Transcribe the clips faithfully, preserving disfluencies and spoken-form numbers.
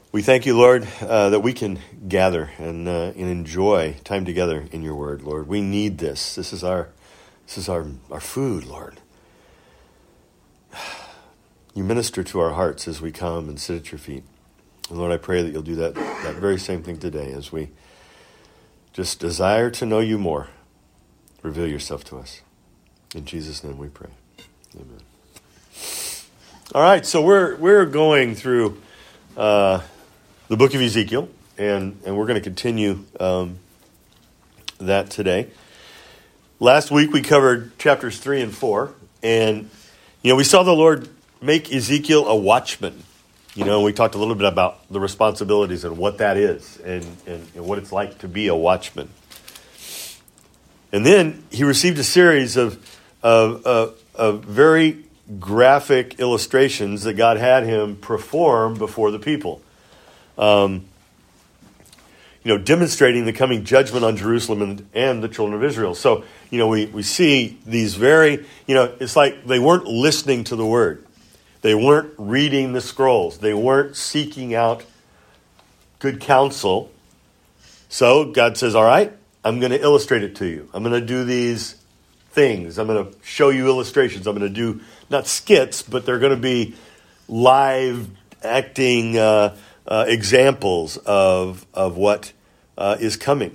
We thank you, Lord, uh, that we can gather and uh, and enjoy time together in your word, Lord. We need this. This is our this is our, our food, Lord. You minister to our hearts as we come and sit at your feet. And Lord, I pray that you'll do that, that very same thing today as we just desire to know you more. Reveal yourself to us. In Jesus' name we pray. Amen. All right, so we're we're going through uh, the book of Ezekiel, and, and we're going to continue um, that today. Last week we covered chapters three and four, and you know we saw the Lord make Ezekiel a watchman. You know, we talked a little bit about the responsibilities and what that is, and, and, and what it's like to be a watchman. And then he received a series of of, of, of very graphic illustrations that God had him perform before the people. Um, you know, demonstrating the coming judgment on Jerusalem and, and the children of Israel. So, you know, we, we see these very, you know, it's like they weren't listening to the word. They weren't reading the scrolls. They weren't seeking out good counsel. So God says, all right, I'm going to illustrate it to you. I'm going to do these things. I'm going to show you illustrations. I'm going to do, not skits, but they're going to be live acting uh, uh, examples of of what uh, is coming.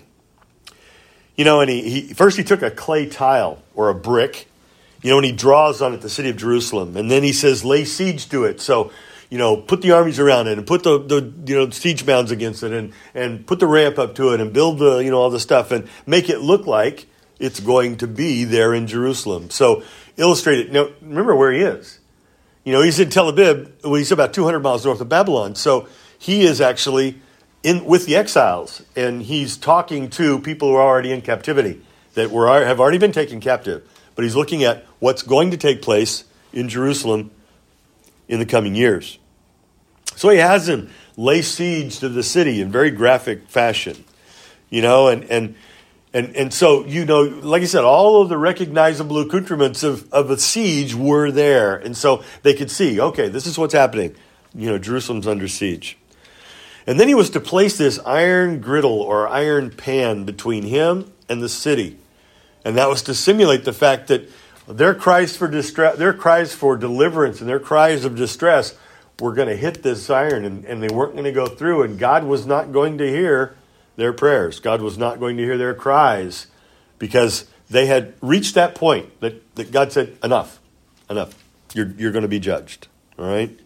You know, and he, he first he took a clay tile or a brick, you know, and he draws on it the city of Jerusalem. And then he says, lay siege to it. So, you know, put the armies around it and put the, the you know, siege mounds against it and, and put the ramp up to it and build the, you know, all the stuff and make it look like it's going to be there in Jerusalem. So illustrate it. Now, remember where he is. You know, he's in Tel Aviv. Well, he's about two hundred miles north of Babylon. So he is actually in with the exiles, and he's talking to people who are already in captivity, that were have already been taken captive. But he's looking at what's going to take place in Jerusalem in the coming years. So he has him lay siege to the city in very graphic fashion. You know, and and and and so, you know, like I said, all of the recognizable accoutrements of, of a siege were there. And so they could see, okay, this is what's happening. You know, Jerusalem's under siege. And then he was to place this iron griddle or iron pan between him and the city. And that was to simulate the fact that their cries for distress, their cries for deliverance and their cries of distress were going to hit this iron, and, and they weren't going to go through. And God was not going to hear their prayers. God was not going to hear their cries, because they had reached that point that, that God said, enough, enough. You're, you're going to be judged. All right?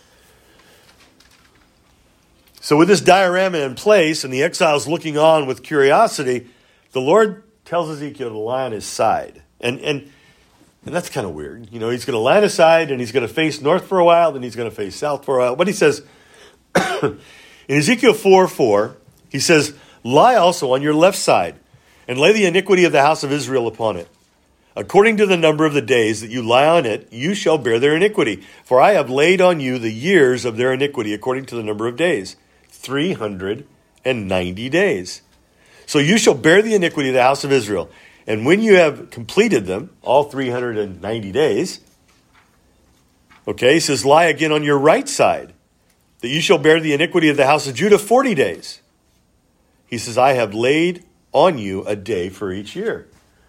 So with this diorama in place and the exiles looking on with curiosity, the Lord tells Ezekiel to lie on his side. And and and that's kind of weird. You know, he's going to lie on his side, and he's going to face north for a while, then he's going to face south for a while. But he says, in Ezekiel four four, he says, lie also on your left side, and lay the iniquity of the house of Israel upon it. According to the number of the days that you lie on it, you shall bear their iniquity. For I have laid on you the years of their iniquity according to the number of days. three hundred ninety days. So you shall bear the iniquity of the house of Israel. And when you have completed them, all three hundred ninety days, okay, he says, lie again on your right side, that you shall bear the iniquity of the house of Judah forty days. He says, I have laid on you a day for each year.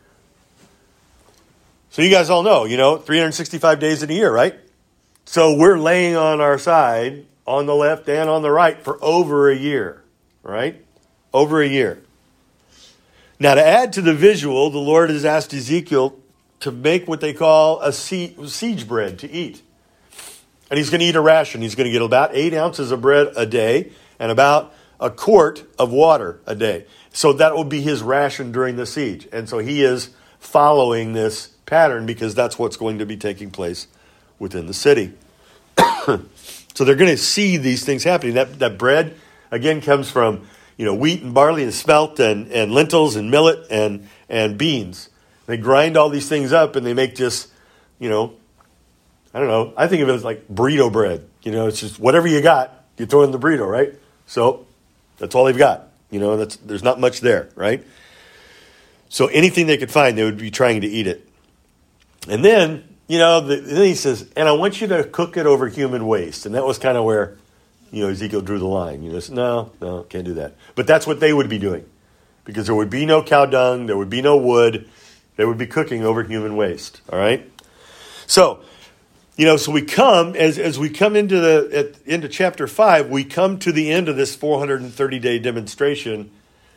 So you guys all know, you know, three hundred sixty-five days in a year, right? So we're laying on our side, on the left and on the right, for over a year, right? Over a year. Now, to add to the visual, the Lord has asked Ezekiel to make what they call a siege bread to eat. And he's going to eat a ration. He's going to get about eight ounces of bread a day and about a quart of water a day. So that will be his ration during the siege. And so he is following this pattern, because that's what's going to be taking place within the city. So they're going to see these things happening. That that bread, again, comes from, you know, wheat and barley and spelt and, and lentils and millet and, and beans. They grind all these things up and they make just, you know, I don't know. I think of it as like burrito bread. You know, it's just whatever you got, you throw in the burrito, right? So that's all they've got. You know, that's there's not much there, right? So anything they could find, they would be trying to eat it. And then, you know, the, then he says, and I want you to cook it over human waste. And that was kind of where you know, Ezekiel drew the line. You know, no, no, can't do that. But that's what they would be doing, because there would be no cow dung, there would be no wood, they would be cooking over human waste. All right. So, you know, so we come as as we come into the at, into chapter five, we come to the end of this four hundred thirty day demonstration,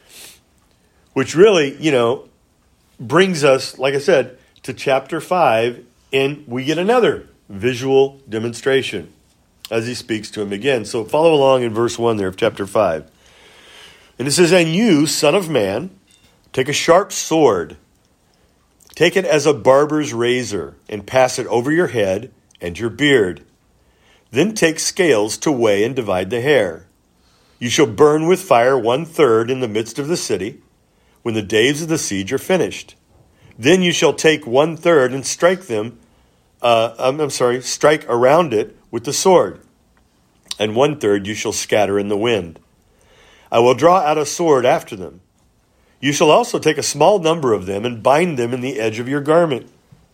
which really, you know, brings us, like I said, to chapter five, and we get another visual demonstration as he speaks to him again. So follow along in verse one there of chapter five. And it says, "And you, son of man, take a sharp sword, take it as a barber's razor, and pass it over your head and your beard. Then take scales to weigh and divide the hair. You shall burn with fire one third in the midst of the city, when the days of the siege are finished. Then you shall take one third and strike them, uh, I'm, I'm sorry, strike around it with the sword, and one third you shall scatter in the wind. I will draw out a sword after them. You shall also take a small number of them and bind them in the edge of your garment.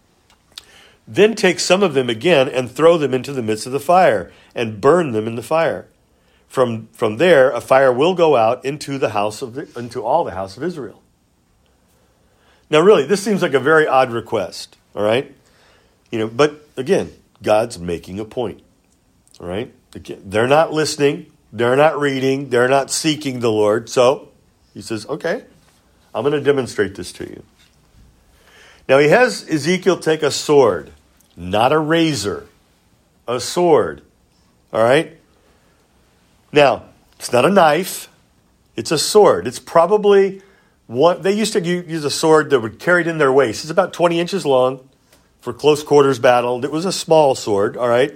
Then take some of them again and throw them into the midst of the fire and burn them in the fire. From, from there, a fire will go out into the house of the, into all the house of Israel." Now, really, this seems like a very odd request, all right? You know, but again, God's making a point, all right? They're not listening, they're not reading, they're not seeking the Lord. So he says, okay, I'm going to demonstrate this to you. Now, he has Ezekiel take a sword, not a razor, a sword, all right? Now, it's not a knife, it's a sword. It's probably one, they used to use a sword that would carry it in their waist. It's about twenty inches long for close quarters battle. It was a small sword, all right?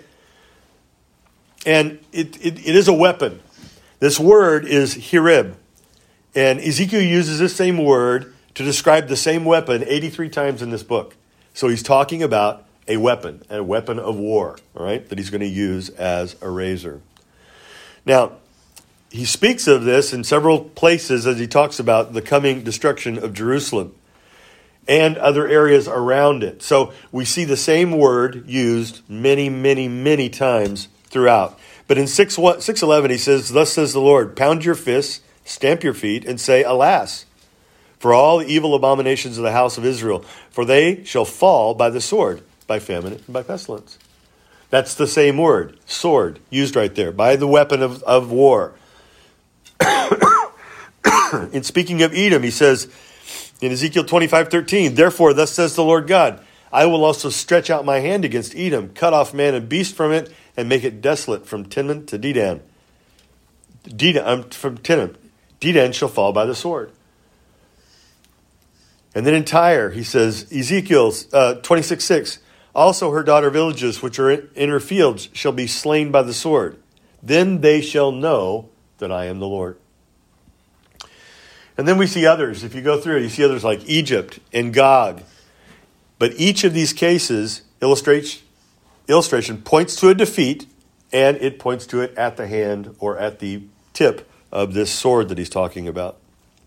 And it, it, it is a weapon. This word is hirib. And Ezekiel uses this same word to describe the same weapon eighty-three times in this book. So he's talking about a weapon, a weapon of war, all right, that he's going to use as a razor. Now, he speaks of this in several places as he talks about the coming destruction of Jerusalem and other areas around it. So we see the same word used many, many, many times throughout. But in six eleven, he says, "Thus says the Lord, pound your fists, stamp your feet, and say, Alas, for all the evil abominations of the house of Israel, for they shall fall by the sword, by famine, and by pestilence." That's the same word, sword, used right there, by the weapon of, of war. In speaking of Edom, he says in Ezekiel twenty-five thirteen, "Therefore, thus says the Lord God, I will also stretch out my hand against Edom, cut off man and beast from it, and make it desolate from Timon to Dedan. Dedan um, from Timon. Dedan shall fall by the sword." And then in Tyre, he says, Ezekiel uh, twenty-six six, "Also her daughter villages, which are in her fields, shall be slain by the sword. Then they shall know that I am the Lord." And then we see others. If you go through it, you see others like Egypt and Gog. But each of these cases, illustrates, illustration points to a defeat, and it points to it at the hand or at the tip of this sword that he's talking about.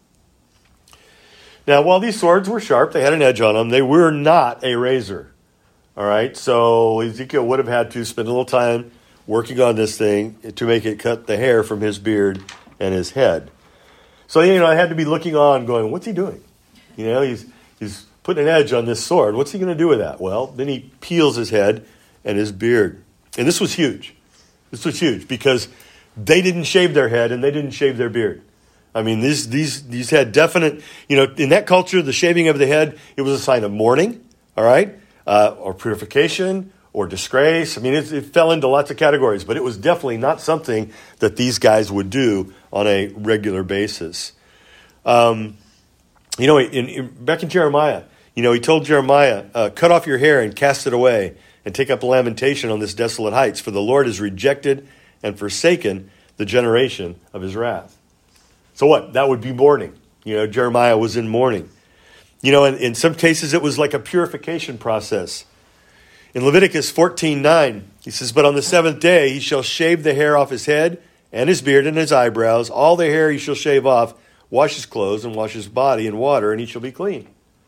Now, while these swords were sharp, they had an edge on them, they were not a razor. All right, so Ezekiel would have had to spend a little time working on this thing to make it cut the hair from his beard and his head. So, you know, I had to be looking on going, what's he doing? You know, he's he's putting an edge on this sword. What's he going to do with that? Well, then he peels his head and his beard. And this was huge. This was huge because they didn't shave their head and they didn't shave their beard. I mean, these these these had definite, you know, in that culture, the shaving of the head, it was a sign of mourning, all right, uh, or purification or disgrace. I mean, it, it fell into lots of categories, but it was definitely not something that these guys would do on a regular basis. Um, you know, in, in, back in Jeremiah, you know, he told Jeremiah, uh, "Cut off your hair and cast it away, and take up a lamentation on this desolate heights, for the Lord has rejected and forsaken the generation of his wrath." So what? That would be mourning. You know, Jeremiah was in mourning. You know, in, in some cases it was like a purification process. In Leviticus fourteen nine, he says, "But on the seventh day he shall shave the hair off his head and his beard and his eyebrows. All the hair he shall shave off, wash his clothes and wash his body in water, and he shall be clean."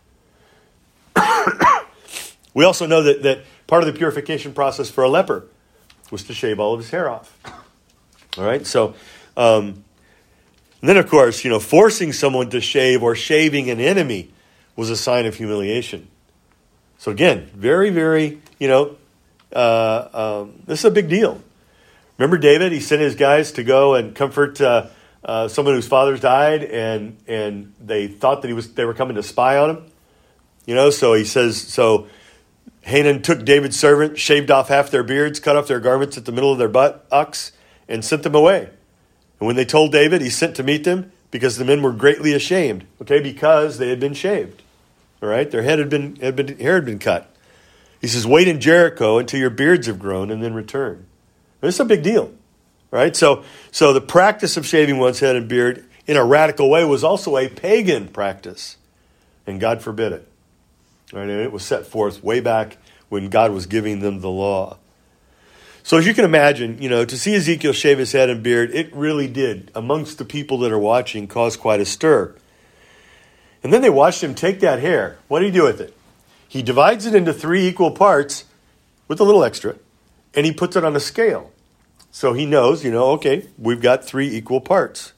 We also know that, that part of the purification process for a leper was to shave all of his hair off. All right, so um, and then, of course, you know, forcing someone to shave or shaving an enemy was a sign of humiliation. So again, very, very, you know, uh, um, this is a big deal. Remember David? He sent his guys to go and comfort uh, uh, someone whose fathers died, and and they thought that he was they were coming to spy on him. You know, so he says, so Hanan took David's servant, shaved off half their beards, cut off their garments at the middle of their buttocks, and sent them away. And when they told David, he sent to meet them because the men were greatly ashamed, okay, because they had been shaved. All right, their head had been, had been hair had been cut. He says, wait in Jericho until your beards have grown and then return. This is a big deal, right? So, so the practice of shaving one's head and beard in a radical way was also a pagan practice, and God forbid it. Right? And it was set forth way back when God was giving them the law. So as you can imagine, you know, to see Ezekiel shave his head and beard, it really did, amongst the people that are watching, cause quite a stir. And then they watched him take that hair. What did he do with it? He divides it into three equal parts with a little extra, and he puts it on a scale. So he knows, you know, okay, we've got three equal parts.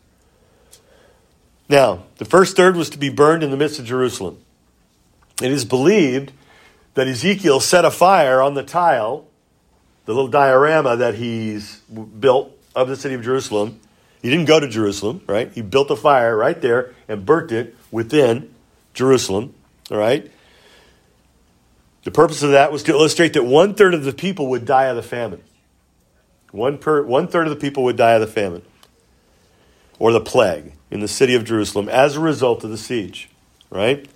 Now, the first third was to be burned in the midst of Jerusalem. It is believed that Ezekiel set a fire on the tile, the little diorama that he's built of the city of Jerusalem. He didn't go to Jerusalem, right? He built a fire right there and burnt it within Jerusalem, all right? The purpose of that was to illustrate that one-third of the people would die of the famine. One per, one-third of the people would die of the famine or the plague in the city of Jerusalem as a result of the siege, right?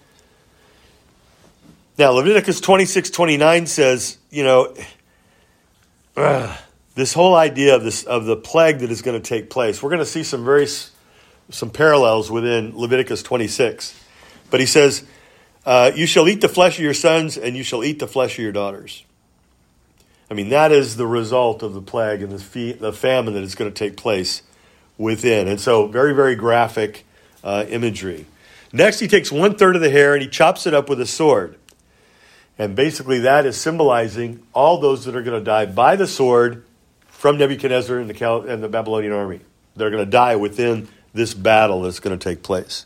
Now, Leviticus twenty-six twenty-nine says, you know, uh, this whole idea of this of the plague that is going to take place. We're going to see some very some parallels within Leviticus twenty-six. But he says, uh, you shall eat the flesh of your sons, and you shall eat the flesh of your daughters. I mean, that is the result of the plague and the, fe- the famine that is going to take place within. And so, very, very graphic uh, imagery. Next, he takes one-third of the hair, and he chops it up with a sword. And basically that is symbolizing all those that are going to die by the sword from Nebuchadnezzar and the, Cal- and the Babylonian army. They're going to die within this battle that's going to take place.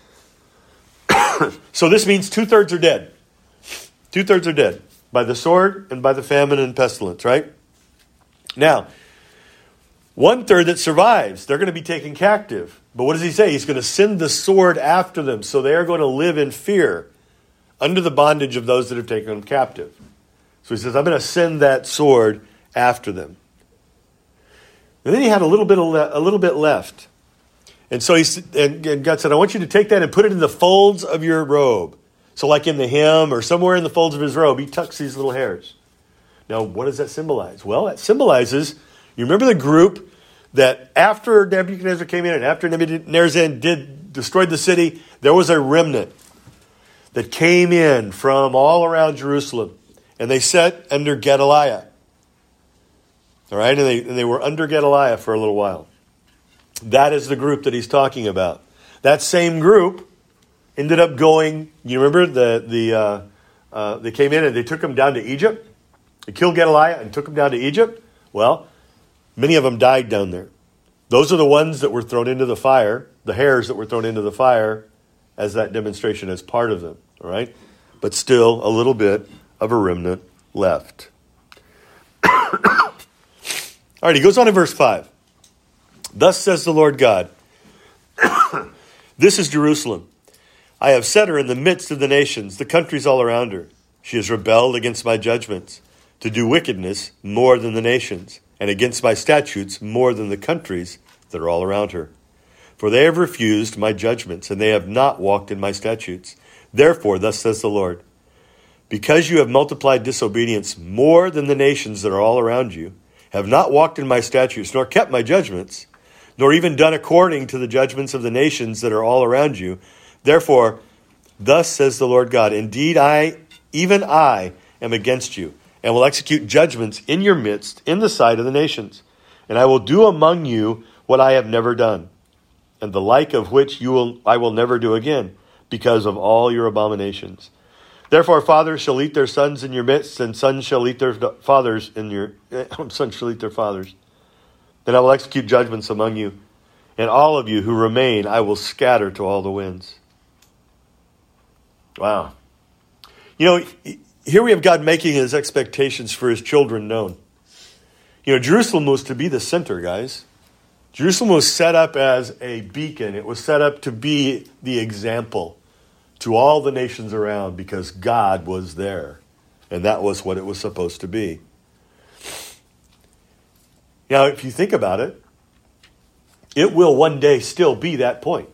So this means two-thirds are dead. Two-thirds are dead by the sword and by the famine and pestilence, right? Now, one-third that survives, they're going to be taken captive. But what does he say? He's going to send the sword after them, so they are going to live in fear under the bondage of those that have taken them captive. So he says, I'm going to send that sword after them. And then he had a little bit of le- a little bit left. And so he and, and God said, I want you to take that and put it in the folds of your robe. So like in the hem or somewhere in the folds of his robe, he tucks these little hairs. Now, what does that symbolize? Well, it symbolizes, you remember the group that after Nebuchadnezzar came in and after Nebuchadnezzar did destroyed the city, there was a remnant that came in from all around Jerusalem, and they sat under Gedaliah. All right, and they, and they were under Gedaliah for a little while. That is the group that he's talking about. That same group ended up going, you remember, the the uh, uh, they came in and they took him down to Egypt. They killed Gedaliah and took him down to Egypt. Well, many of them died down there. Those are the ones that were thrown into the fire, the hairs that were thrown into the fire, as that demonstration as part of them, all right? But still a little bit of a remnant left. All right, he goes on in verse five. Thus says the Lord God, this is Jerusalem. I have set her in the midst of the nations, the countries all around her. She has rebelled against my judgments, to do wickedness more than the nations, and against my statutes more than the countries that are all around her. For they have refused my judgments, and they have not walked in my statutes. Therefore, thus says the Lord, because you have multiplied disobedience more than the nations that are all around you, have not walked in my statutes, nor kept my judgments, nor even done according to the judgments of the nations that are all around you, therefore, thus says the Lord God, indeed I, even I, am against you, and will execute judgments in your midst, in the sight of the nations. And I will do among you what I have never done, and the like of which you will I will never do again, because of all your abominations. Therefore, fathers shall eat their sons in your midst, and sons shall eat their fathers in your sons shall eat their fathers. Then I will execute judgments among you, and all of you who remain I will scatter to all the winds. Wow. You know, here we have God making his expectations for his children known. You know, Jerusalem was to be the center, guys. Jerusalem was set up as a beacon. It was set up to be the example to all the nations around because God was there. And that was what it was supposed to be. Now, if you think about it, it will one day still be that point.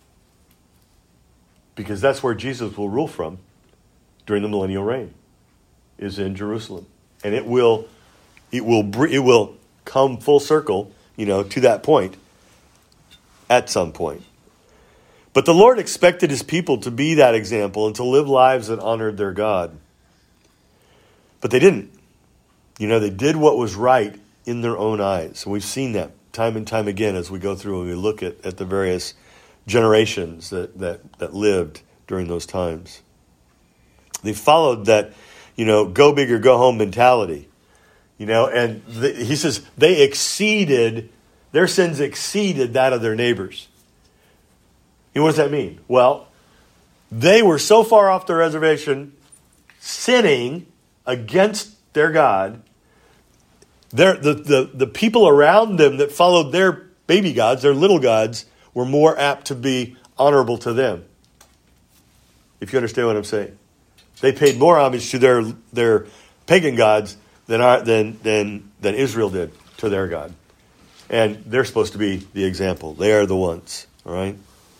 Because that's where Jesus will rule from during the millennial reign, is in Jerusalem. And it will, it will, it will come full circle, you know, to that point at some point. But the Lord expected his people to be that example and to live lives that honored their God. But they didn't. You know, they did what was right in their own eyes. And we've seen that time and time again as we go through and we look at, at the various generations that, that, that lived during those times. They followed that, you know, go big or go home mentality. You know, and the, he says they exceeded, their sins exceeded that of their neighbors. You know, what does that mean? Well, they were so far off the reservation, sinning against their God. Their, the, the, the people around them that followed their baby gods, their little gods, were more apt to be honorable to them. If you understand what I'm saying. They paid more homage to their their pagan gods than our, than than than Israel did to their God. And they're supposed to be the example. They are the ones. All right?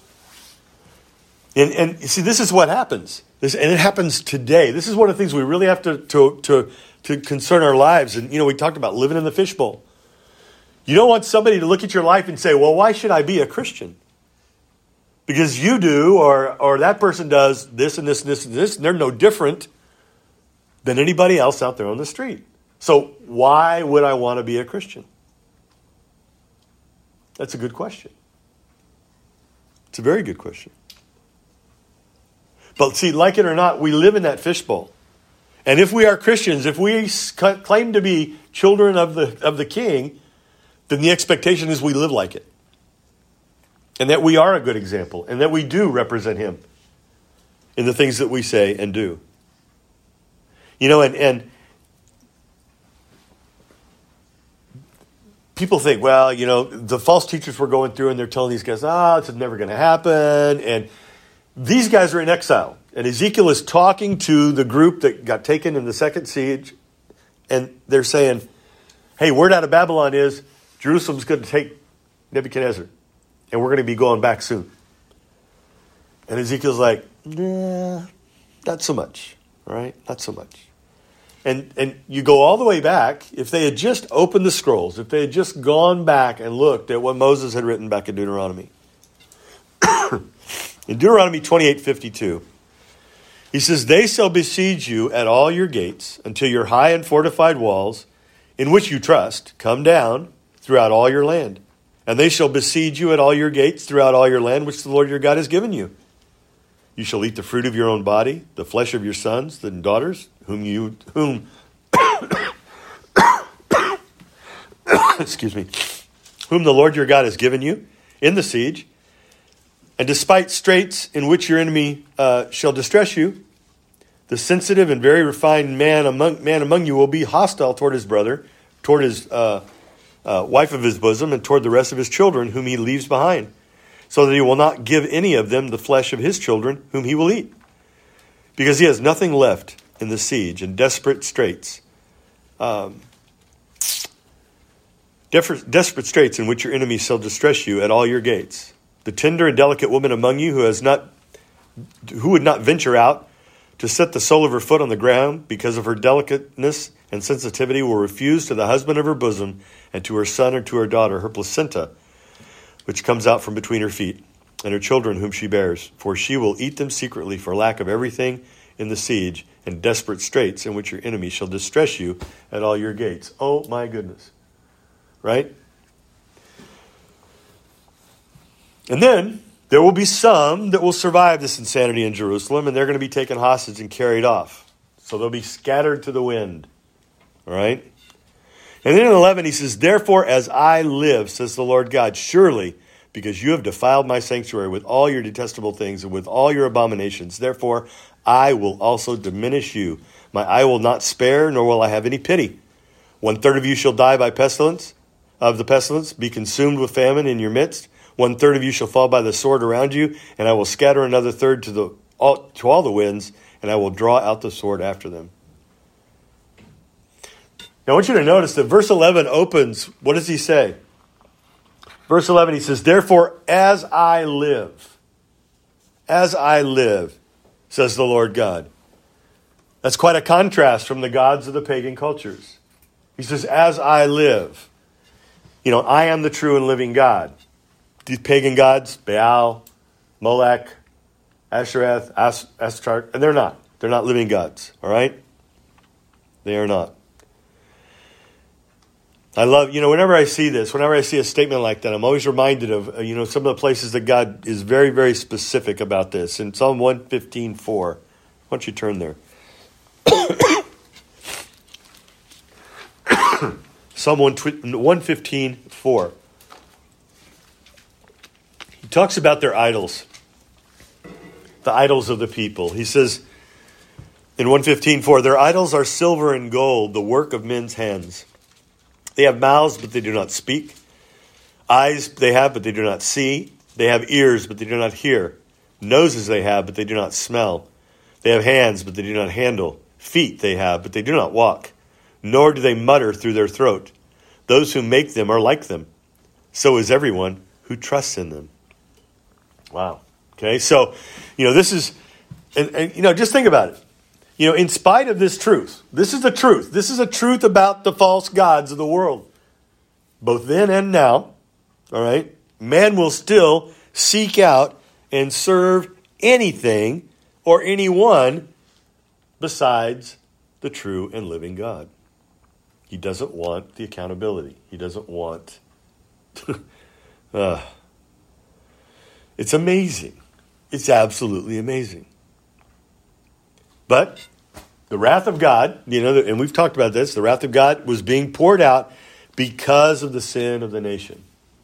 And and you see, this is what happens. This, and it happens today. This is one of the things we really have to, to, to, to concern our lives. And, you know, we talked about living in the fishbowl. You don't want somebody to look at your life and say, well, why should I be a Christian? Because you do, or or that person does this and this and this and this, and they're no different than anybody else out there on the street. So why would I want to be a Christian? That's a good question. It's a very good question. But see, like it or not, we live in that fishbowl. And if we are Christians, if we claim to be children of the of the King, then the expectation is we live like it. And that we are a good example. And that we do represent him in the things that we say and do. You know, and, and people think, well, you know, the false teachers we're going through and they're telling these guys, ah, oh, it's never going to happen. And these guys are in exile. And Ezekiel is talking to the group that got taken in the second siege. And they're saying, hey, word out of Babylon is Jerusalem's going to take Nebuchadnezzar. And we're going to be going back soon. And Ezekiel's like, nah, not so much. All right? Not so much. And and you go all the way back. If they had just opened the scrolls, if they had just gone back and looked at what Moses had written back in Deuteronomy. In Deuteronomy twenty-eight fifty-two, he says, they shall besiege you at all your gates until your high and fortified walls, in which you trust, come down throughout all your land. And they shall besiege you at all your gates throughout all your land, which the Lord your God has given you. You shall eat the fruit of your own body, the flesh of your sons and daughters, whom you, whom, excuse me, whom the Lord your God has given you in the siege. And despite straits in which your enemy uh, shall distress you, the sensitive and very refined man among man among you will be hostile toward his brother, toward his uh, uh, wife of his bosom, and toward the rest of his children, whom he leaves behind, so that he will not give any of them the flesh of his children, whom he will eat, because he has nothing left in the siege and desperate straits. Um, desperate straits in which your enemy shall distress you at all your gates. The tender and delicate woman among you who has not, who would not venture out to set the sole of her foot on the ground because of her delicateness and sensitivity will refuse to the husband of her bosom and to her son or to her daughter her placenta, which comes out from between her feet, and her children whom she bears. For she will eat them secretly for lack of everything in the siege and desperate straits in which your enemy shall distress you at all your gates. Oh my goodness. Right? And then there will be some that will survive this insanity in Jerusalem, and they're going to be taken hostage and carried off. So they'll be scattered to the wind. All right? And then in eleven, he says, therefore, as I live, says the Lord God, surely, because you have defiled my sanctuary with all your detestable things and with all your abominations, therefore, I will also diminish you. My eye will not spare, nor will I have any pity. One third of you shall die by pestilence, of the pestilence, be consumed with famine in your midst. One third of you shall fall by the sword around you, and I will scatter another third to the all, to all the winds, and I will draw out the sword after them. Now I want you to notice that verse eleven opens, what does he say? Verse eleven, he says, therefore, as I live, as I live, says the Lord God. That's quite a contrast from the gods of the pagan cultures. He says, as I live. You know, I am the true and living God. These pagan gods, Baal, Molech, Ashereth, As- Ashtar, and they're not. They're not living gods, all right? They are not. I love, you know, whenever I see this, whenever I see a statement like that, I'm always reminded of, uh, you know, some of the places that God is very, very specific about this. In Psalm one fifteen four, why don't you turn there? Psalm one fifteen four. He talks about their idols, the idols of the people. He says in one fifteen four, their idols are silver and gold, the work of men's hands. They have mouths, but they do not speak. Eyes they have, but they do not see. They have ears, but they do not hear. Noses they have, but they do not smell. They have hands, but they do not handle. Feet they have, but they do not walk. Nor do they mutter through their throat. Those who make them are like them. So is everyone who trusts in them. Wow. Okay, so, you know, this is, and, and you know, just think about it. You know, in spite of this truth, this is the truth. This is a truth about the false gods of the world. Both then and now, all right, man will still seek out and serve anything or anyone besides the true and living God. He doesn't want the accountability. He doesn't want... uh, it's amazing. It's absolutely amazing. But the wrath of God, you know, and we've talked about this, the wrath of God was being poured out because of the sin of the nation.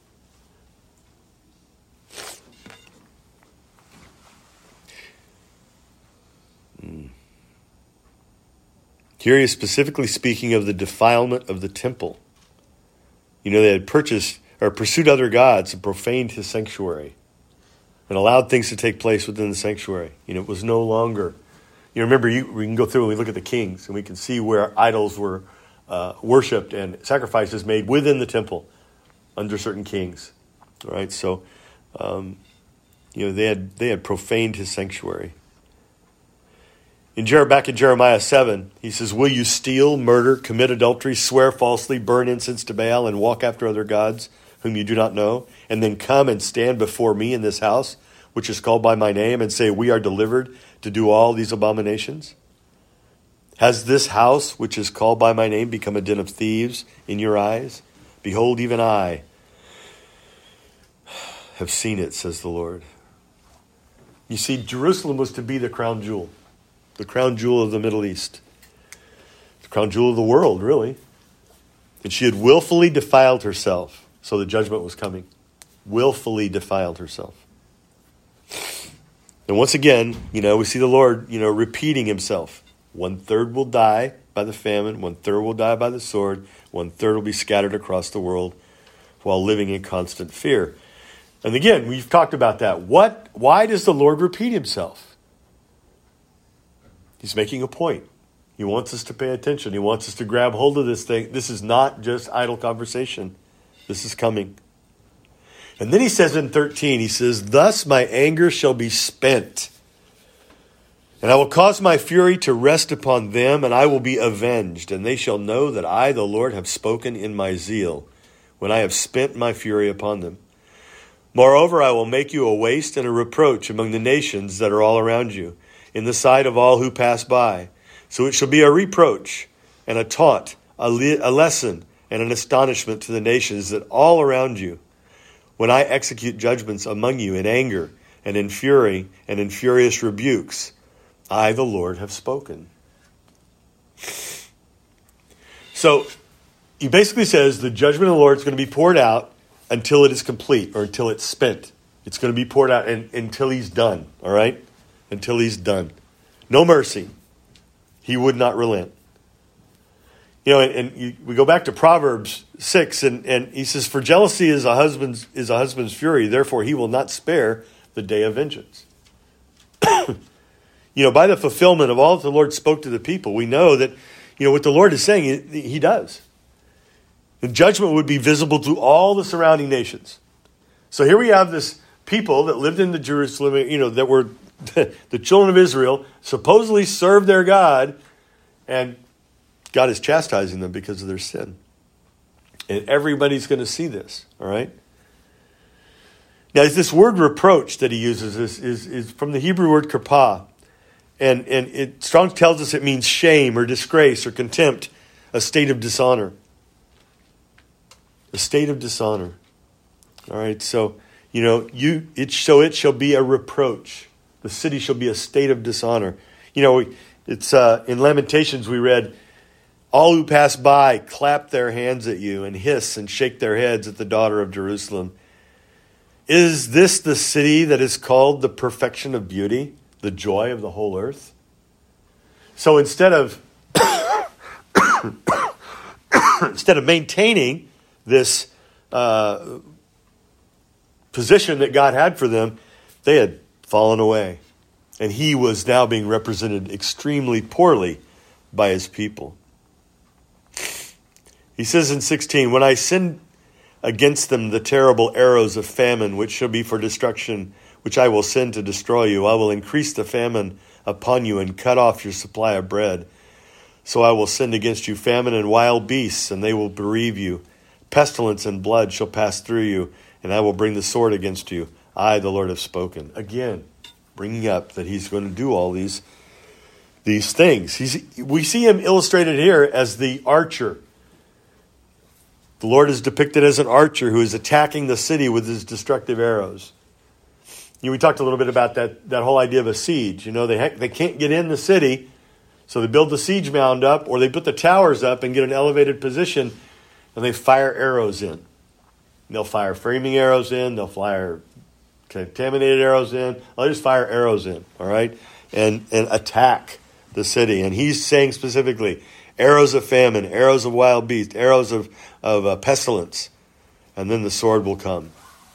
Hmm. Here he is specifically speaking of the defilement of the temple. You know, they had purchased or pursued other gods and profaned his sanctuary and allowed things to take place within the sanctuary. You know, it was no longer... You remember, you, we can go through and we look at the kings, and we can see where idols were uh, worshipped and sacrifices made within the temple under certain kings. All right, so um, you know they had they had profaned his sanctuary. In Jer- back in Jeremiah seven, he says, "Will you steal, murder, commit adultery, swear falsely, burn incense to Baal, and walk after other gods whom you do not know, and then come and stand before me in this house, which is called by my name, and say, we are delivered to do all these abominations? Has this house, which is called by my name, become a den of thieves in your eyes? Behold, even I have seen it, says the Lord." You see, Jerusalem was to be the crown jewel, the crown jewel of the Middle East, the crown jewel of the world, really. And she had willfully defiled herself, so the judgment was coming. Willfully defiled herself. And once again, you know, we see the Lord, you know, repeating himself. One third will die by the famine. One third will die by the sword. One third will be scattered across the world while living in constant fear. And again, we've talked about that. What? Why does the Lord repeat himself? He's making a point. He wants us to pay attention. He wants us to grab hold of this thing. This is not just idle conversation. This is coming. And then he says in thirteen, he says, "Thus my anger shall be spent, and I will cause my fury to rest upon them, and I will be avenged. And they shall know that I, the Lord, have spoken in my zeal, when I have spent my fury upon them. Moreover, I will make you a waste and a reproach among the nations that are all around you, in the sight of all who pass by. So it shall be a reproach and a taunt, a, le- a lesson and an astonishment to the nations that all around you, when I execute judgments among you in anger and in fury and in furious rebukes. I, the Lord, have spoken." So, he basically says the judgment of the Lord is going to be poured out until it is complete or until it's spent. It's going to be poured out and, until he's done, all right? Until he's done. No mercy. He would not relent. You know, and, and you, we go back to Proverbs six, and, and he says, for jealousy is a husband's is a husband's fury, therefore he will not spare the day of vengeance. You know, by the fulfillment of all that the Lord spoke to the people, we know that, you know, what the Lord is saying, he, he does. The judgment would be visible to all the surrounding nations. So here we have this people that lived in the Jerusalem, you know, that were the children of Israel, supposedly served their God, and God is chastising them because of their sin. And everybody's going to see this, all right? Now, this word reproach that he uses is, is, is from the Hebrew word kirpah. And, and it Strong's tells us it means shame or disgrace or contempt, a state of dishonor. A state of dishonor. All right, so, you know, you it so it shall be a reproach. The city shall be a state of dishonor. You know, it's uh, in Lamentations we read, all who pass by clap their hands at you and hiss and shake their heads at the daughter of Jerusalem. Is this the city that is called the perfection of beauty, the joy of the whole earth? So instead of instead of maintaining this uh, position that God had for them, they had fallen away. And he was now being represented extremely poorly by his people. He says in sixteen, when I send against them the terrible arrows of famine, which shall be for destruction, which I will send to destroy you, I will increase the famine upon you and cut off your supply of bread. So I will send against you famine and wild beasts, and they will bereave you. Pestilence and blood shall pass through you, and I will bring the sword against you. I, the Lord, have spoken. Again, bringing up that he's going to do all these, these things. He's, we see him illustrated here as the archer. The Lord is depicted as an archer who is attacking the city with his destructive arrows. You know, we talked a little bit about that, that whole idea of a siege. You know, they ha- they can't get in the city, so they build the siege mound up, or they put the towers up and get an elevated position, and they fire arrows in. And they'll fire framing arrows in. They'll fire contaminated arrows in. They'll just fire arrows in, all right, and and attack the city. And he's saying specifically, arrows of famine, arrows of wild beast, arrows of, of uh, pestilence, and then the sword will come.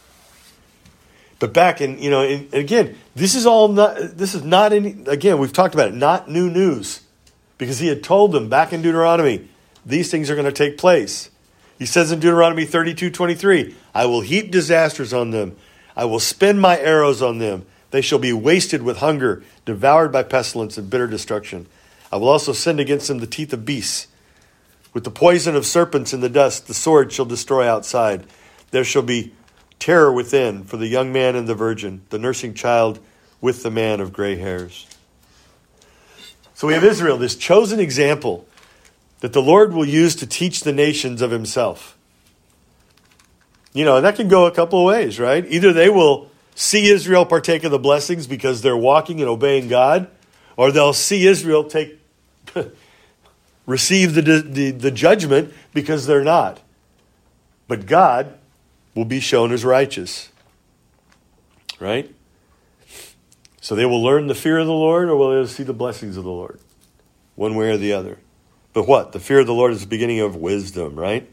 But back in, you know, in, again, this is all not, this is not any, again, we've talked about it, not new news. Because he had told them back in Deuteronomy, these things are going to take place. He says in Deuteronomy thirty-two twenty-three, I will heap disasters on them. I will spend my arrows on them. They shall be wasted with hunger, devoured by pestilence and bitter destruction. I will also send against them the teeth of beasts. With the poison of serpents in the dust, the sword shall destroy outside. There shall be terror within for the young man and the virgin, the nursing child with the man of gray hairs. So we have Israel, this chosen example that the Lord will use to teach the nations of himself. You know, and that can go a couple of ways, right? Either they will see Israel partake of the blessings because they're walking and obeying God, or they'll see Israel take receive the, the, the judgment because they're not. But God will be shown as righteous. Right? So they will learn the fear of the Lord, or will they see the blessings of the Lord? One way or the other. But what? The fear of the Lord is the beginning of wisdom, right?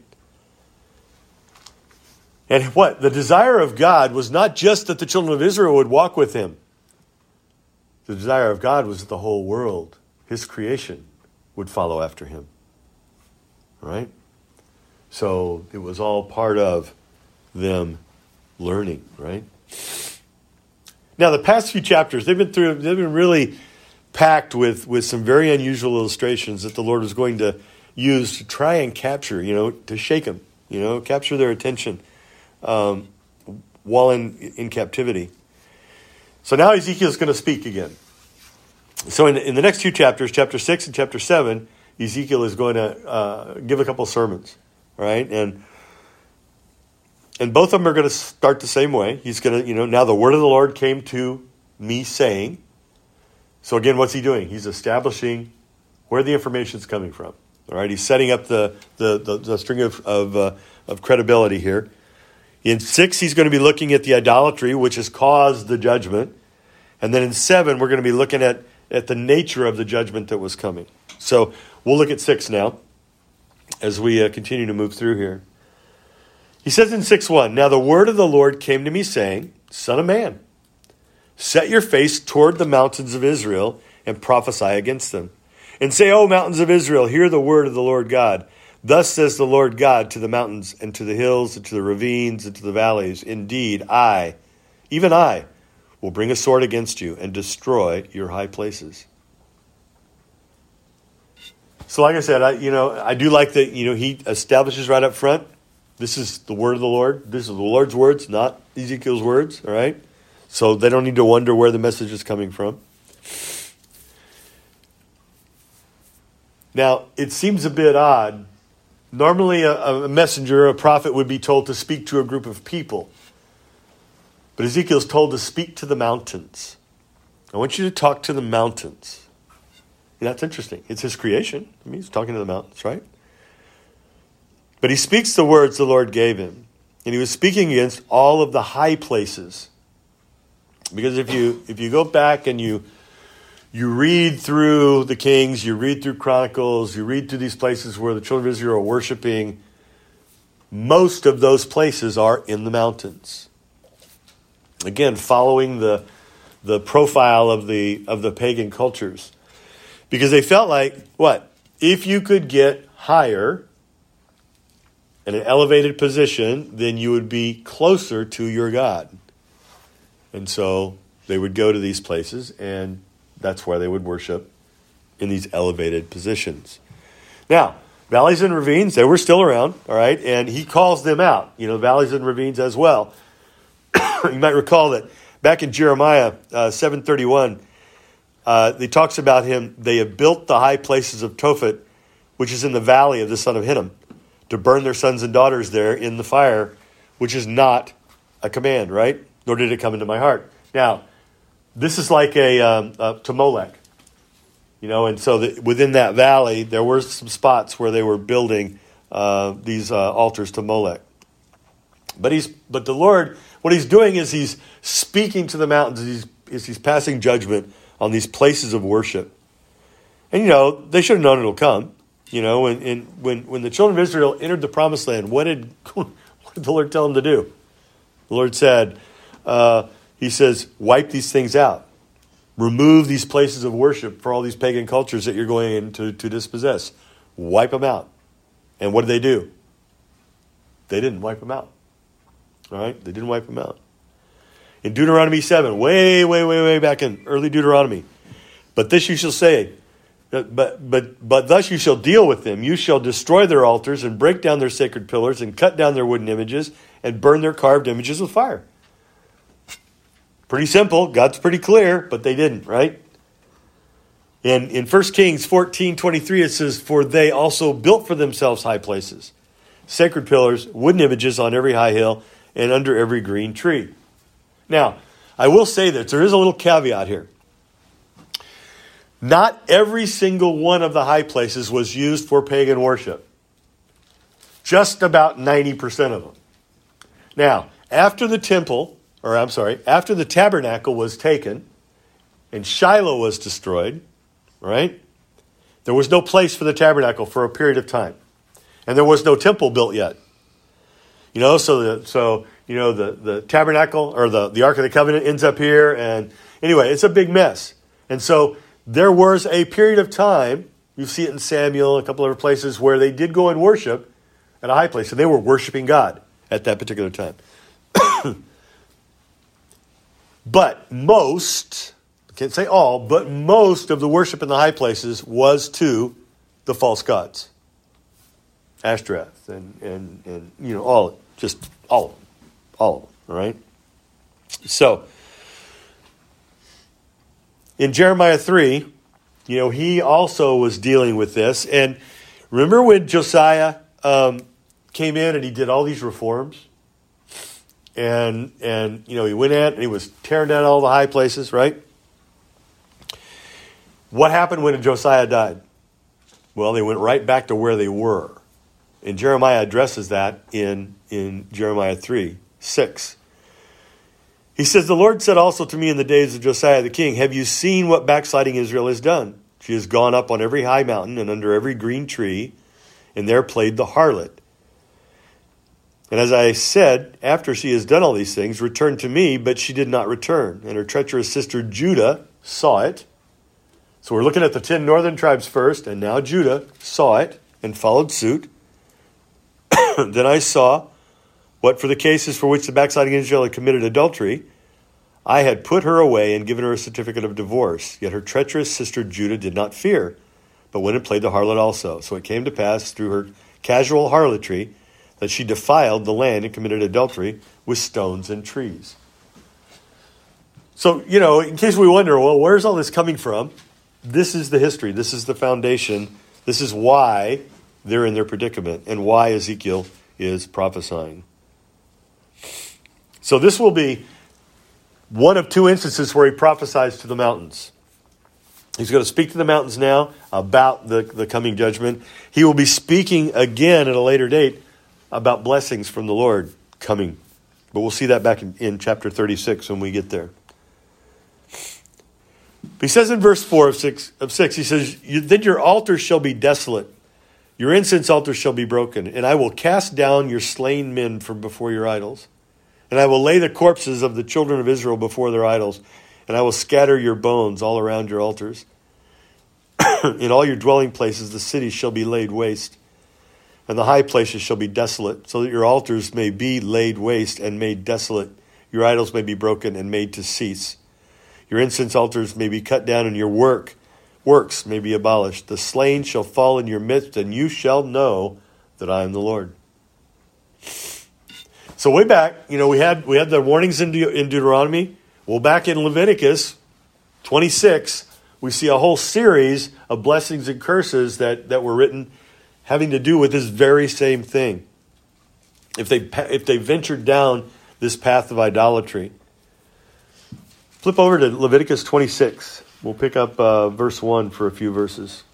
And what? The desire of God was not just that the children of Israel would walk with him. The desire of God was that the whole world, his creation, would follow after him. Right? So it was all part of them learning, right? Now, the past few chapters, they've been through, they've been really packed with, with some very unusual illustrations that the Lord was going to use to try and capture, you know, to shake them, you know, capture their attention um, while in, in captivity. So now Ezekiel's going to speak again. So in, in the next two chapters, chapter six and chapter seven, Ezekiel is going to uh, give a couple sermons, right? And and both of them are going to start the same way. He's going to, you know, now the word of the Lord came to me saying. So again, what's he doing? He's establishing where the information is coming from. All right, he's setting up the the, the, the string of of, uh, of credibility here. In six, he's going to be looking at the idolatry, which has caused the judgment. And then in seven, we're going to be looking at, at the nature of the judgment that was coming. So we'll look at six now as we uh, continue to move through here. He says in six one, "Now the word of the Lord came to me, saying, Son of man, set your face toward the mountains of Israel and prophesy against them. And say, O mountains of Israel, hear the word of the Lord God. Thus says the Lord God to the mountains and to the hills and to the ravines and to the valleys. Indeed, I, even I, will bring a sword against you and destroy your high places." So like I said, I you know I do like that you know he establishes right up front, this is the word of the Lord. This is the Lord's words, not Ezekiel's words, all right? So they don't need to wonder where the message is coming from. Now, it seems a bit odd. Normally, a, a messenger, a prophet, would be told to speak to a group of people. But Ezekiel's told to speak to the mountains. I want you to talk to the mountains. And that's interesting. It's his creation. I mean, he's talking to the mountains, right? But he speaks the words the Lord gave him. And he was speaking against all of the high places. Because if you if you go back and you You read through the Kings, you read through Chronicles, you read through these places where the children of Israel are worshiping. Most of those places are in the mountains. Again, following the the profile of the of the pagan cultures. Because they felt like, what? If you could get higher in an elevated position, then you would be closer to your God. And so they would go to these places, and that's where they would worship, in these elevated positions. Now, valleys and ravines, they were still around, all right? And he calls them out, you know, valleys and ravines as well. You might recall that back in Jeremiah uh, seven thirty-one, uh, he talks about him, they have built the high places of Tophet, which is in the valley of the son of Hinnom, to burn their sons and daughters there in the fire, which is not a command, right? Nor did it come into my heart. Now, this is like a um, uh, to Molech, you know, and so the, within that valley, there were some spots where they were building uh, these uh, altars to Molech. But he's, but the Lord, what he's doing is he's speaking to the mountains. He's, is he's passing judgment on these places of worship, and you know they should have known it'll come. You know, and, and when when the children of Israel entered the promised land, what did what did the Lord tell them to do? The Lord said. Uh, He says, wipe these things out. Remove these places of worship for all these pagan cultures that you're going in to, to dispossess. Wipe them out. And what did they do? They didn't wipe them out. All right? They didn't wipe them out. In Deuteronomy seven, way, way, way, way back in early Deuteronomy. But this you shall say, but, but, but thus you shall deal with them. You shall destroy their altars and break down their sacred pillars and cut down their wooden images and burn their carved images with fire. Pretty simple. God's pretty clear, but they didn't, right? And in First Kings fourteen twenty-three, it says, "For they also built for themselves high places, sacred pillars, wooden images on every high hill, and under every green tree." Now, I will say that there is a little caveat here. Not every single one of the high places was used for pagan worship. Just about ninety percent of them. Now, after the temple... Or I'm sorry, after the tabernacle was taken and Shiloh was destroyed, right? There was no place for the tabernacle for a period of time. And there was no temple built yet. You know, so the, so you know the, the tabernacle or the, the Ark of the Covenant ends up here, and anyway, it's a big mess. And so there was a period of time, you see it in Samuel, a couple other places, where they did go and worship at a high place, and they were worshiping God at that particular time. But most, I can't say all, but most of the worship in the high places was to the false gods. Ashtoreth and, and, and you know, all, just all of them. All of them, all right? So, in Jeremiah three, you know, he also was dealing with this. And remember when Josiah um, came in and he did all these reforms? And, and you know, he went in and he was tearing down all the high places, right? What happened when Josiah died? Well, they went right back to where they were. And Jeremiah addresses that in, in Jeremiah three, six. He says, the Lord said also to me in the days of Josiah the king, have you seen what backsliding Israel has done? She has gone up on every high mountain and under every green tree, and there played the harlot. And as I said, after she has done all these things, return to me, but she did not return. And her treacherous sister Judah saw it. So we're looking at the ten northern tribes first, and now Judah saw it and followed suit. Then I saw what for the cases for which the backsliding Israel had committed adultery, I had put her away and given her a certificate of divorce. Yet her treacherous sister Judah did not fear, but went and played the harlot also. So it came to pass through her casual harlotry that she defiled the land and committed adultery with stones and trees. So, you know, in case we wonder, well, where's all this coming from? This is the history. This is the foundation. This is why they're in their predicament and why Ezekiel is prophesying. So this will be one of two instances where he prophesies to the mountains. He's going to speak to the mountains now about the, the coming judgment. He will be speaking again at a later date about blessings from the Lord coming. But we'll see that back in, in chapter thirty-six when we get there. He says in verse four of six, of six he says, then your altars shall be desolate. Your incense altars shall be broken. And I will cast down your slain men from before your idols. And I will lay the corpses of the children of Israel before their idols. And I will scatter your bones all around your altars. In all your dwelling places the cities shall be laid waste. And the high places shall be desolate, so that your altars may be laid waste and made desolate. Your idols may be broken and made to cease. Your incense altars may be cut down, and your work works may be abolished. The slain shall fall in your midst, and you shall know that I am the Lord. So way back, you know, we had we had the warnings in, De- in Deuteronomy. Well, back in Leviticus twenty-six, we see a whole series of blessings and curses that, that were written having to do with this very same thing. If they if they ventured down this path of idolatry. Flip over to Leviticus twenty-six. We'll pick up uh, verse one for a few verses.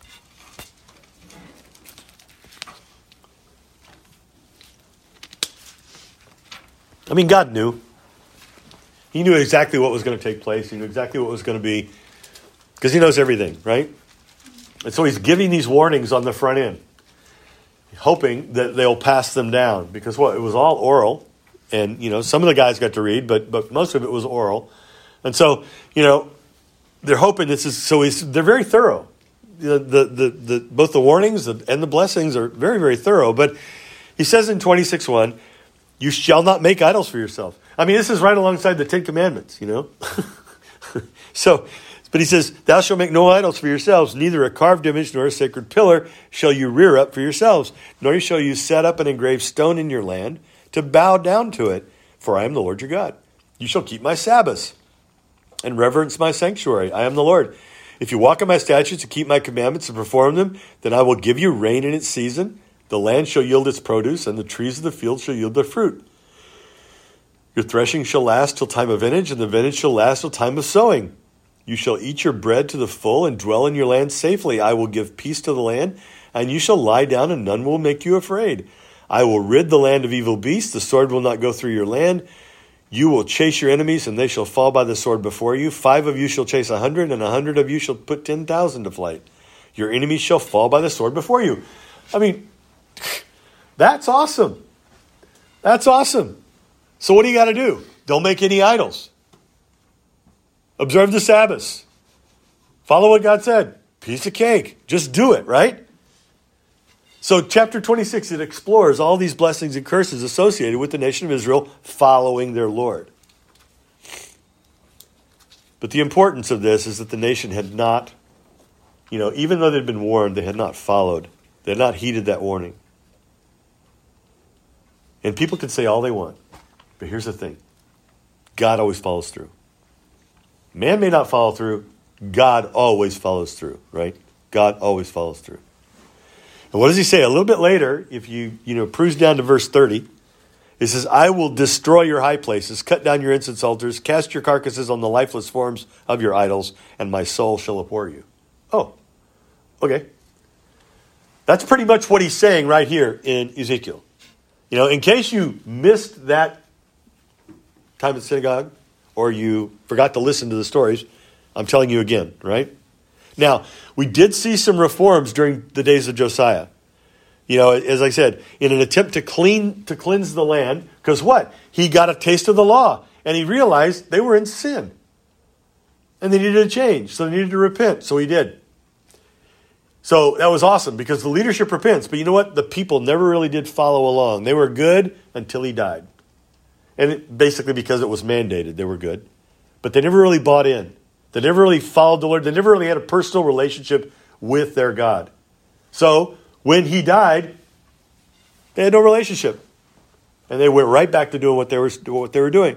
I mean, God knew. He knew exactly what was going to take place. He knew exactly what was going to be, because he knows everything, right? And so he's giving these warnings on the front end, hoping that they'll pass them down. Because what? It was all oral. And, you know, some of the guys got to read, but but most of it was oral. And so, you know, they're hoping this is, so he's, they're very thorough. The, the, the, the, both the warnings and the blessings are very, very thorough. But he says in twenty-six one, you shall not make idols for yourself. I mean, this is right alongside the Ten Commandments, you know. so, but he says, thou shalt make no idols for yourselves, neither a carved image nor a sacred pillar shall you rear up for yourselves, nor shall you set up an engraved stone in your land to bow down to it, for I am the Lord your God. You shall keep my Sabbaths and reverence my sanctuary. I am the Lord. If you walk in my statutes and keep my commandments and perform them, then I will give you rain in its season. The land shall yield its produce, and the trees of the field shall yield their fruit. Your threshing shall last till time of vintage, and the vintage shall last till time of sowing. You shall eat your bread to the full and dwell in your land safely. I will give peace to the land, and you shall lie down, and none will make you afraid. I will rid the land of evil beasts. The sword will not go through your land. You will chase your enemies, and they shall fall by the sword before you. Five of you shall chase a hundred, and a hundred of you shall put ten thousand to flight. Your enemies shall fall by the sword before you. I mean, that's awesome. That's awesome. So what do you got to do? Don't make any idols. Observe the Sabbaths. Follow what God said. Piece of cake. Just do it, right? So chapter twenty-six, it explores all these blessings and curses associated with the nation of Israel following their Lord. But the importance of this is that the nation had not, you know, even though they'd been warned, they had not followed. They had not heeded that warning. And people can say all they want. But here's the thing. God always follows through. Man may not follow through. God always follows through, right? God always follows through. And what does he say? A little bit later, if you, you know, cruise down to verse thirty, it says, I will destroy your high places, cut down your incense altars, cast your carcasses on the lifeless forms of your idols, and my soul shall abhor you. Oh, okay. That's pretty much what he's saying right here in Ezekiel. You know, in case you missed that time at synagogue or you forgot to listen to the stories, I'm telling you again, right? Now, we did see some reforms during the days of Josiah. You know, as I said, in an attempt to clean, to cleanse the land, because what? He got a taste of the law, and he realized they were in sin. And they needed to change, so they needed to repent, so he did. So that was awesome, because the leadership repents, but you know what? The people never really did follow along. They were good until he died. And it, basically because it was mandated, they were good. But they never really bought in. They never really followed the Lord. They never really had a personal relationship with their God. So when he died, they had no relationship. And they went right back to doing what they were, what they were doing.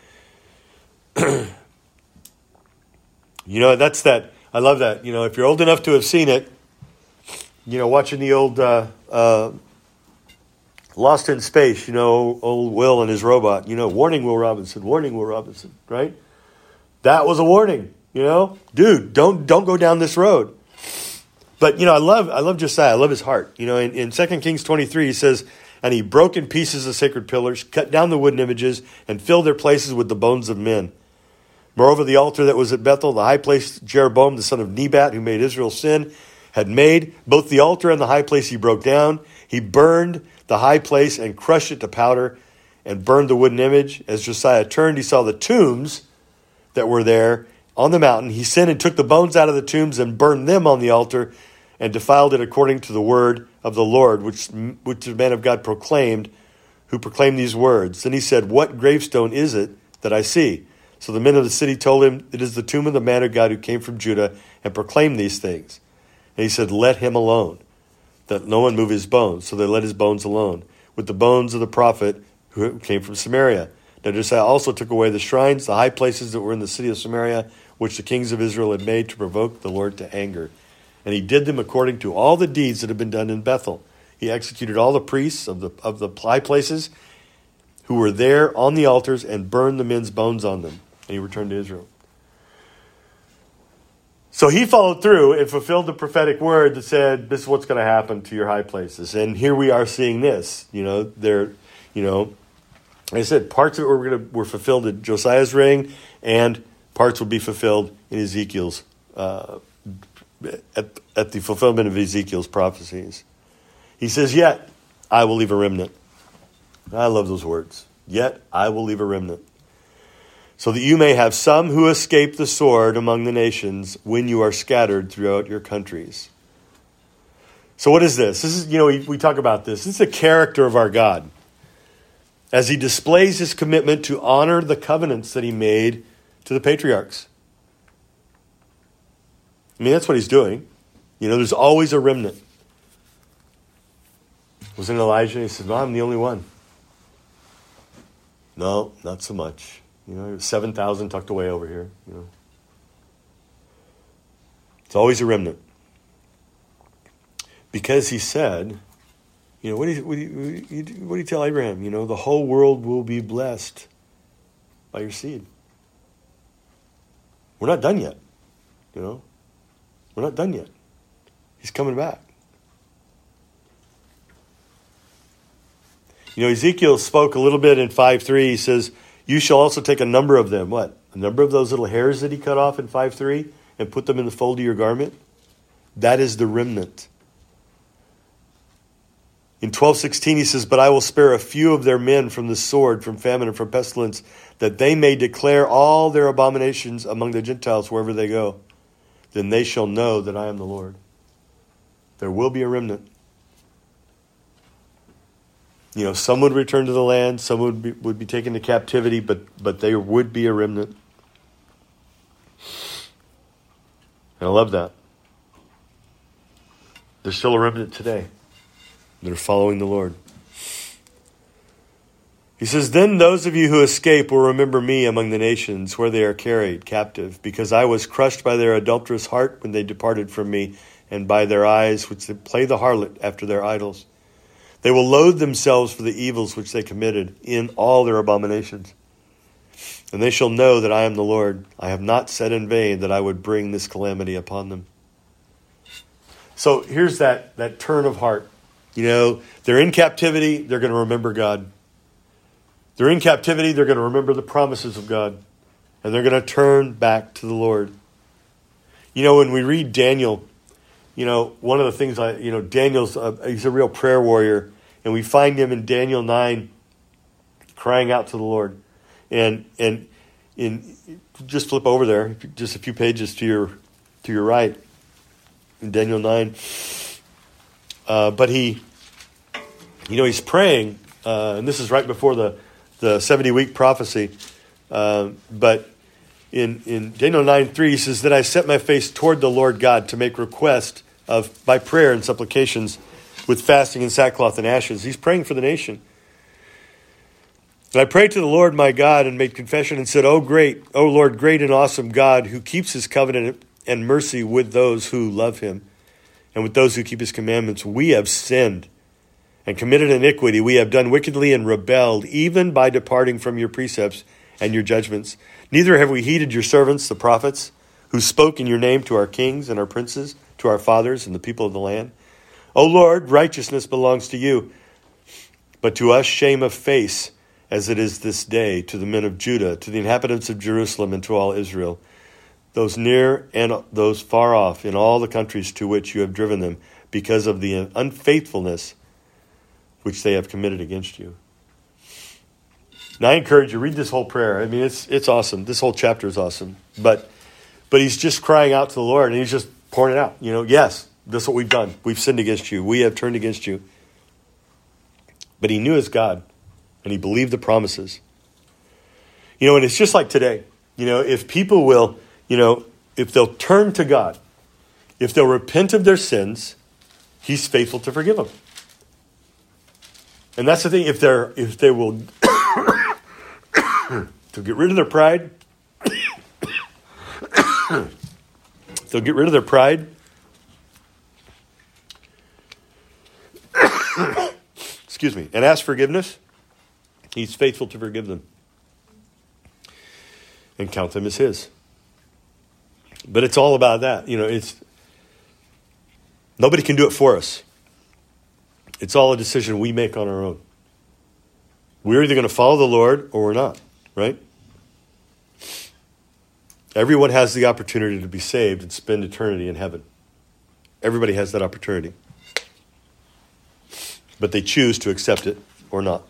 You know, that's that. I love that. You know, if you're old enough to have seen it, you know, watching the old uh, uh, Lost in Space, you know, old Will and his robot, you know, warning Will Robinson, warning Will Robinson, right? That was a warning, you know, dude, don't don't go down this road. But, you know, I love I love Josiah. I love his heart. You know, in, in Second Kings twenty-three, he says, and he broke in pieces the sacred pillars, cut down the wooden images, and filled their places with the bones of men. Moreover, the altar that was at Bethel, the high place Jeroboam, the son of Nebat, who made Israel sin, had made, both the altar and the high place he broke down. He burned the high place and crushed it to powder and burned the wooden image. As Josiah turned, he saw the tombs that were there on the mountain. He sent and took the bones out of the tombs and burned them on the altar and defiled it according to the word of the Lord, which, which the man of God proclaimed, who proclaimed these words. Then he said, "What gravestone is it that I see?" So the men of the city told him, "It is the tomb of the man of God who came from Judah and proclaimed these things." And he said, "Let him alone, that no one move his bones." So they let his bones alone, with the bones of the prophet who came from Samaria. Now Josiah also took away the shrines, the high places that were in the city of Samaria, which the kings of Israel had made to provoke the Lord to anger. And he did them according to all the deeds that had been done in Bethel. He executed all the priests of the of the high places who were there on the altars and burned the men's bones on them. And he returned to Israel. So he followed through and fulfilled the prophetic word that said, this is what's going to happen to your high places. And here we are seeing this. You know, they're, you know, like I said, parts of it were, going to, were fulfilled in Josiah's reign, and parts will be fulfilled in Ezekiel's, uh, at, at the fulfillment of Ezekiel's prophecies. He says, yet I will leave a remnant. I love those words. Yet I will leave a remnant, so that you may have some who escape the sword among the nations when you are scattered throughout your countries. So what is this? This is, you know, we, we talk about this. This is the character of our God, as he displays his commitment to honor the covenants that he made to the patriarchs. I mean, that's what he's doing. You know, there's always a remnant. Wasn't Elijah? He said, well, I'm the only one. No, not so much. You know, seven thousand tucked away over here. You know, it's always a remnant, because he said, you know, what do you, what do you, what do you tell Abraham? You know, the whole world will be blessed by your seed. We're not done yet. You know, we're not done yet. He's coming back. You know, Ezekiel spoke a little bit in five three. He says, you shall also take a number of them. What? A number of those little hairs that he cut off in five three and put them in the fold of your garment? That is the remnant. In twelve sixteen he says, but I will spare a few of their men from the sword, from famine, and from pestilence, that they may declare all their abominations among the Gentiles wherever they go. Then they shall know that I am the Lord. There will be a remnant. You know, some would return to the land, some would be, would be taken to captivity, but, but there would be a remnant. And I love that. There's still a remnant today that are following the Lord. He says, then those of you who escape will remember me among the nations where they are carried captive, because I was crushed by their adulterous heart when they departed from me, and by their eyes which they play the harlot after their idols. They will loathe themselves for the evils which they committed in all their abominations. And they shall know that I am the Lord. I have not said in vain that I would bring this calamity upon them. So here's that, that turn of heart. You know, they're in captivity, they're going to remember God. They're in captivity, they're going to remember the promises of God. And they're going to turn back to the Lord. You know, when we read Daniel, you know, one of the things I, you know, Daniel's, a, he's a real prayer warrior. And we find him in Daniel nine crying out to the Lord. And and in just flip over there, just a few pages to your to your right, in Daniel nine. Uh, but he, you know, he's praying, uh, and this is right before the, the seventy-week prophecy. Uh, but in, in Daniel nine three, he says, that I set my face toward the Lord God to make request of by prayer and supplications with fasting and sackcloth and ashes. He's praying for the nation. And I prayed to the Lord my God and made confession and said, Oh, great, O Lord, great and awesome God, who keeps his covenant and mercy with those who love him and with those who keep his commandments. We have sinned and committed iniquity. We have done wickedly and rebelled, even by departing from your precepts and your judgments. Neither have we heeded your servants, the prophets, who spoke in your name to our kings and our princes, to our fathers and the people of the land. O Lord, righteousness belongs to you, but to us shame of face, as it is this day, to the men of Judah, to the inhabitants of Jerusalem, and to all Israel, those near and those far off, in all the countries to which you have driven them, because of the unfaithfulness which they have committed against you. Now I encourage you, read this whole prayer. I mean, it's it's awesome. This whole chapter is awesome. But but he's just crying out to the Lord, and he's just pouring it out. You know, yes, this is what we've done. We've sinned against you. We have turned against you. But he knew his God. And he believed the promises. You know, and it's just like today. You know, if people will, you know, if they'll turn to God, if they'll repent of their sins, he's faithful to forgive them. And that's the thing. If they're, if they will, to get rid of their pride, they'll get rid of their pride. Excuse me, and ask forgiveness. He's faithful to forgive them and count them as his. But it's all about that. You know, it's nobody can do it for us. It's all a decision we make on our own. We're either going to follow the Lord or we're not, right? Everyone has the opportunity to be saved and spend eternity in heaven. Everybody has that opportunity. But they choose to accept it or not.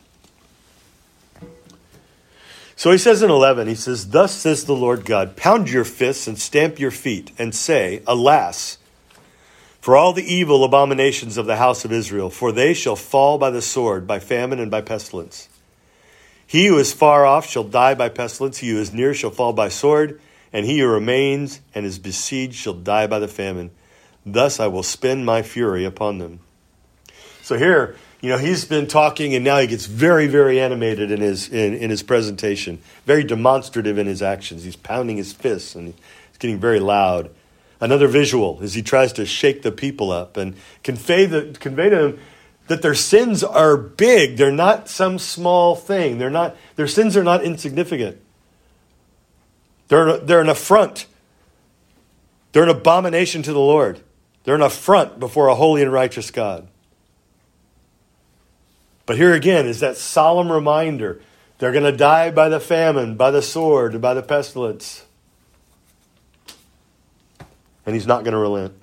So he says in eleven, he says, Thus says the Lord God, pound your fists and stamp your feet and say, Alas, for all the evil abominations of the house of Israel, for they shall fall by the sword, by famine, and by pestilence. He who is far off shall die by pestilence, he who is near shall fall by sword, and he who remains and is besieged shall die by the famine. Thus I will spend my fury upon them. So here, you know, he's been talking, and now he gets very, very animated in his in, in his presentation, very demonstrative in his actions. He's pounding his fists, and he's getting very loud. Another visual is he tries to shake the people up and convey the convey to them that their sins are big. They're not some small thing. They're not their sins are not insignificant. They're they're an affront. They're an abomination to the Lord. They're an affront before a holy and righteous God. But here again is that solemn reminder. They're going to die by the famine, by the sword, by the pestilence. And he's not going to relent.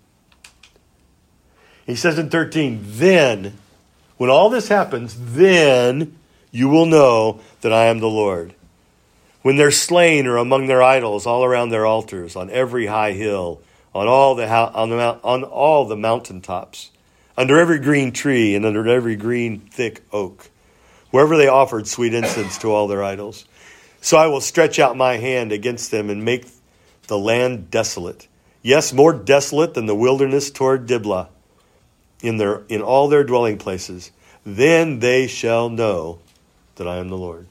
He says in thirteen, Then, when all this happens, then you will know that I am the Lord. When they're slain or among their idols, all around their altars, on every high hill, on all the on the on all the mountaintops, under every green tree and under every green thick oak, wherever they offered sweet incense to all their idols. So I will stretch out my hand against them and make the land desolate. Yes, more desolate than the wilderness toward Diblah, in their in all their dwelling places. Then they shall know that I am the Lord.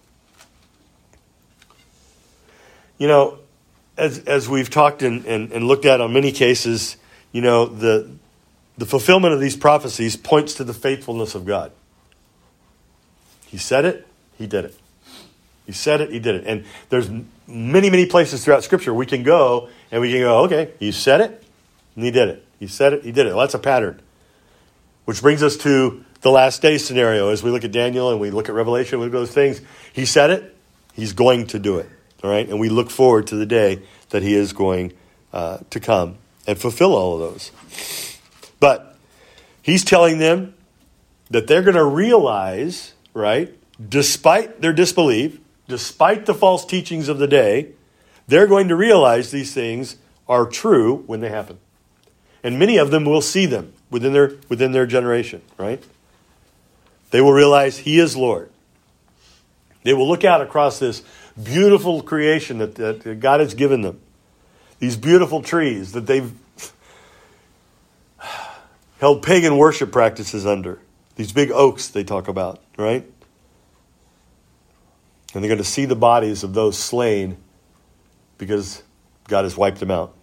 You know, as as we've talked and, and, and looked at on many cases, you know, the The fulfillment of these prophecies points to the faithfulness of God. He said it, he did it. He said it, he did it. And there's many, many places throughout Scripture we can go and we can go, okay, he said it, and he did it. He said it. He did it. Well, that's a pattern. Which brings us to the last day scenario. As we look at Daniel and we look at Revelation, we look at those things. He said it. He's going to do it. All right? And we look forward to the day that he is going uh, to come and fulfill all of those. But he's telling them that they're going to realize, right, despite their disbelief, despite the false teachings of the day, they're going to realize these things are true when they happen. And many of them will see them within their within their generation, right? They will realize he is Lord. They will look out across this beautiful creation that, that God has given them. These beautiful trees that they've held pagan worship practices under. These big oaks they talk about, right? And they're going to see the bodies of those slain because God has wiped them out.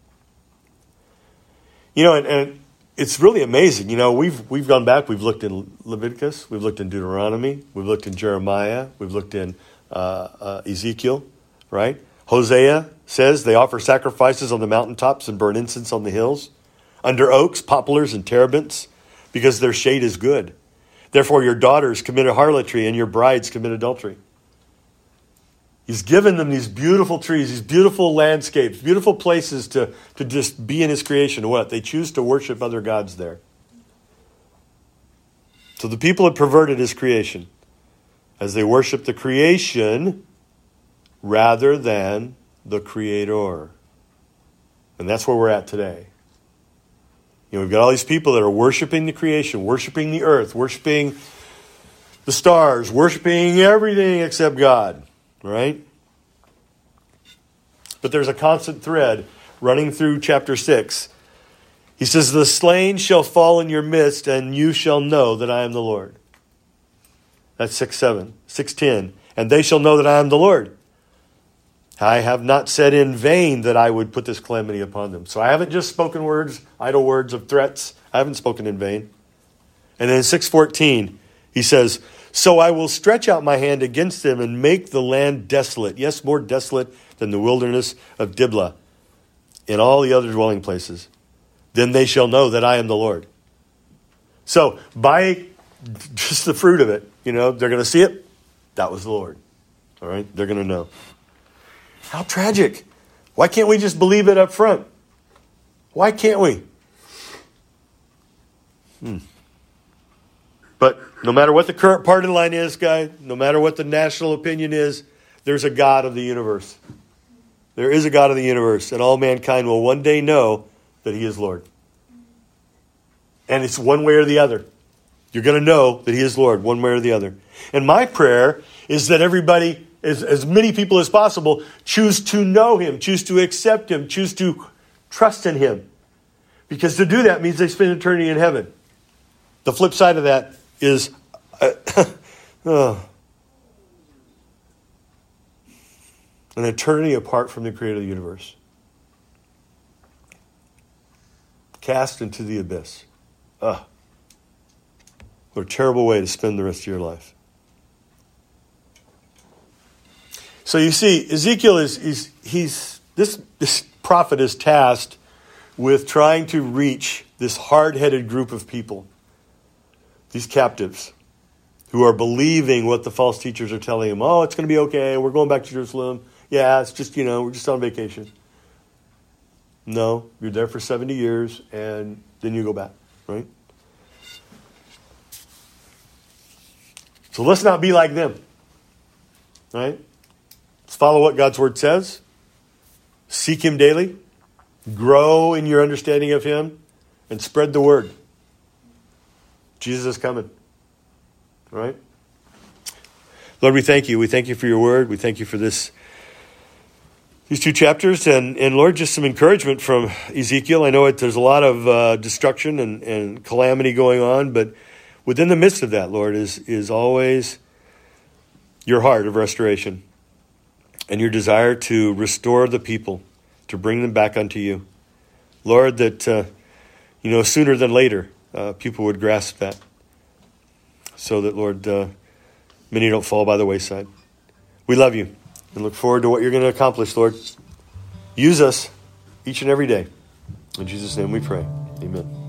You know, and, and it's really amazing. You know, we've we've gone back. We've looked in Leviticus. We've looked in Deuteronomy. We've looked in Jeremiah. We've looked in uh, uh, Ezekiel, right? Hosea says they offer sacrifices on the mountaintops and burn incense on the hills, under oaks, poplars, and terebinths, because their shade is good. Therefore, your daughters commit harlotry and your brides commit adultery. He's given them these beautiful trees, these beautiful landscapes, beautiful places to, to just be in his creation. What? They choose to worship other gods there. So the people have perverted his creation as they worship the creation rather than the Creator. And that's where we're at today. You know, we've got all these people that are worshiping the creation, worshiping the earth, worshiping the stars, worshiping everything except God. Right? But there's a constant thread running through chapter six. He says, the slain shall fall in your midst, and you shall know that I am the Lord. That's six seven. six ten. And they shall know that I am the Lord. I have not said in vain that I would put this calamity upon them. So I haven't just spoken words, idle words of threats. I haven't spoken in vain. And then in six fourteen, he says, so I will stretch out my hand against them and make the land desolate. Yes, more desolate than the wilderness of Diblah and all the other dwelling places. Then they shall know that I am the Lord. So by just the fruit of it, you know, they're going to see it. That was the Lord. All right? They're going to know. How tragic. Why can't we just believe it up front? Why can't we? Hmm. But no matter what the current party line is, guy, no matter what the national opinion is, there's a God of the universe. There is a God of the universe, and all mankind will one day know that he is Lord. And it's one way or the other. You're going to know that he is Lord, one way or the other. And my prayer is that everybody, as, as many people as possible, choose to know him, choose to accept him, choose to trust in him. Because to do that means they spend eternity in heaven. The flip side of that is uh, oh, an eternity apart from the creator of the universe. Cast into the abyss. Ugh. What a terrible way to spend the rest of your life. So you see, Ezekiel is, is he's this this prophet is tasked with trying to reach this hard-headed group of people. These captives who are believing what the false teachers are telling them. Oh, it's going to be okay. We're going back to Jerusalem. Yeah, it's just, you know, we're just on vacation. No, you're there for seventy years and then you go back, right? So let's not be like them, right? Let's follow what God's word says. Seek him daily. Grow in your understanding of him and spread the word. Jesus is coming. All right? Lord, we thank you. We thank you for your word. We thank you for this, these two chapters. And, and Lord, just some encouragement from Ezekiel. I know it, there's a lot of uh, destruction and, and calamity going on, but within the midst of that, Lord, is, is always your heart of restoration and your desire to restore the people, to bring them back unto you. Lord, that, uh, you know, sooner than later, Uh, people would grasp that so that, Lord, uh, many don't fall by the wayside. We love you and look forward to what you're going to accomplish, Lord. Use us each and every day. In Jesus' name we pray. Amen.